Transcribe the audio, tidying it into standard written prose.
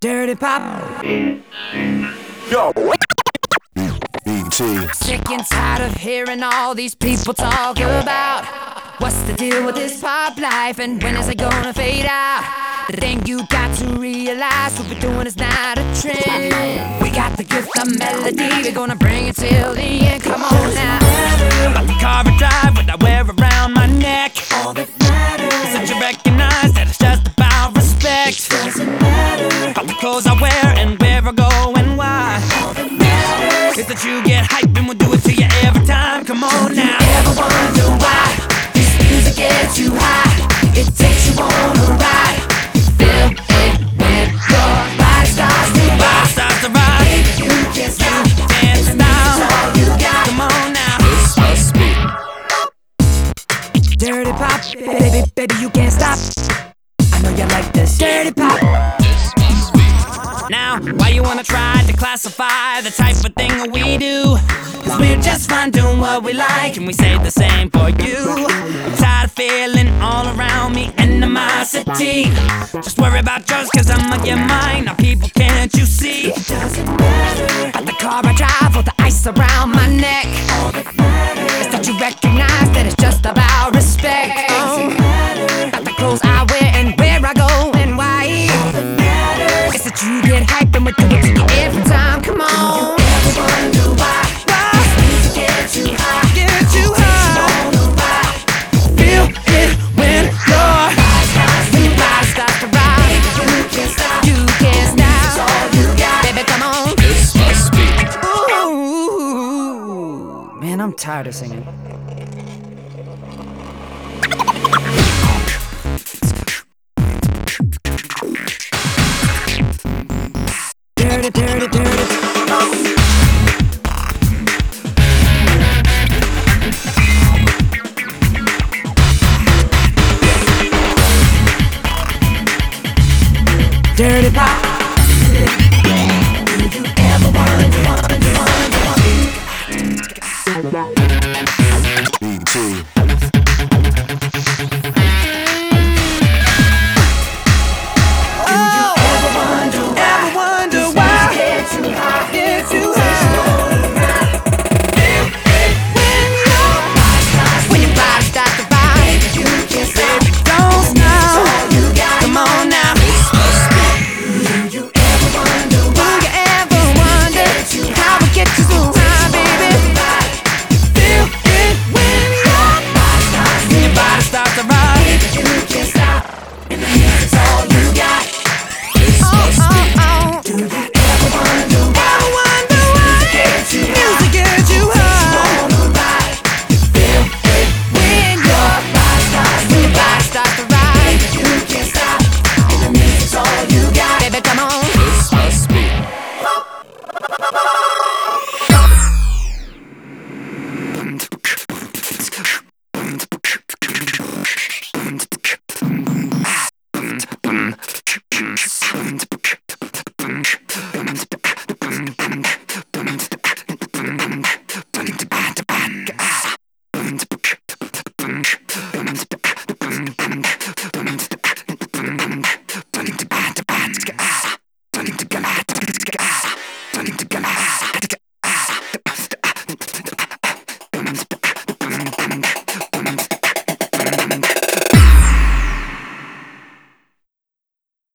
Dirty Pop. Yo. BT. Sick and tired of hearing all these people talk about what's the deal with this pop life and when is it gonna fade out? The thing you got to realize, what we're doing is not a trend. We got the gift of melody, we're gonna bring it till the end. Come on now. About the car I drive, what I wear around my neck. All that matters is that you recognize that it's just about respect. Doesn't matter about the clothes I wear and where I go and why. All that matters is that you get hype and we'll do it to you every time. Come on now. You ever wonder why this music gets you high? It takes you on a ride. Feel it when your body starts to rock. Starts to rock. Baby, you can't stop. Dance style. That's all you got. Come on now. This must be Dirty Pop. Baby, you can't stop. I know you like this. Dirty Pop. Now, why you wanna try to classify the type of thing that we do? Cause we're just fine doing what we like, and we say the same for you. I'm tired of feeling all around me animosity. Just worry about yours, cause I'ma get mine. Now people, can't you see? It doesn't matter about the car I drive or the ice around my neck. All that matters is that you recognize that it's just about respect. It doesn't matter about the clothes I wear and where I go and why. All that matters is that you get hype and we do it to you every time. Come on. You ever wonder why this music gets you high? Gets you high. Takes you on a ride. Feel it when your body starts to rock. Baby, you can't stop. You can't stop. That's all you got. Baby, come on. This must be Ooh. Man, I'm tired of singing. Dirty, dirty, dirty. Dirty Pop. Do you ever wonder?